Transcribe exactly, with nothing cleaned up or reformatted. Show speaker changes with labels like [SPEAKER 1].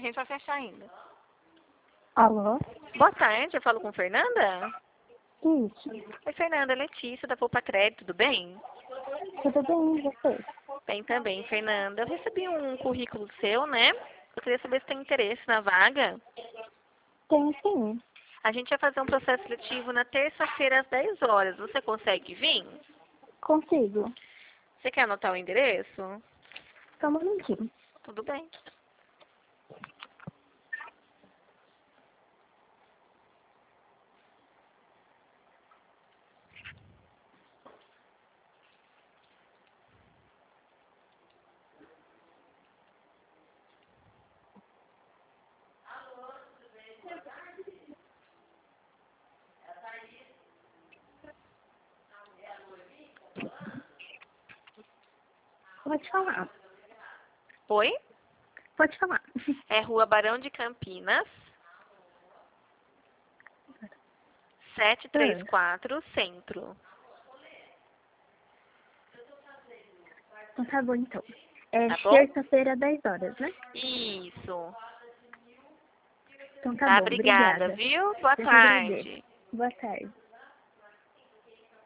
[SPEAKER 1] gente vai fechar ainda.
[SPEAKER 2] Alô?
[SPEAKER 1] Boa tarde, eu falo com Fernanda?
[SPEAKER 2] Isso.
[SPEAKER 1] Oi, Fernanda, é Letícia da Poupa Crédito, tudo bem?
[SPEAKER 2] Tudo bem, e você?
[SPEAKER 1] Bem também, Fernanda. Eu recebi um currículo seu, né? Eu queria saber se tem interesse na vaga.
[SPEAKER 2] Tenho sim.
[SPEAKER 1] A gente vai fazer um processo seletivo na terça-feira às dez horas. Você consegue vir?
[SPEAKER 2] Consigo.
[SPEAKER 1] Você quer anotar o endereço?
[SPEAKER 2] Só um momentinho.
[SPEAKER 1] Tudo bem.
[SPEAKER 2] Pode falar.
[SPEAKER 1] Oi?
[SPEAKER 2] Pode falar.
[SPEAKER 1] É Rua Barão de Campinas, setecentos e trinta e quatro, Centro.
[SPEAKER 2] Então tá bom, então. É
[SPEAKER 1] Tá bom?
[SPEAKER 2] terça-feira, dez horas, né?
[SPEAKER 1] Isso.
[SPEAKER 2] Então tá,
[SPEAKER 1] Tá,
[SPEAKER 2] bom,
[SPEAKER 1] obrigada,
[SPEAKER 2] obrigada.
[SPEAKER 1] viu? Boa
[SPEAKER 2] Eu que agradeço.
[SPEAKER 1] tarde.
[SPEAKER 2] Boa tarde.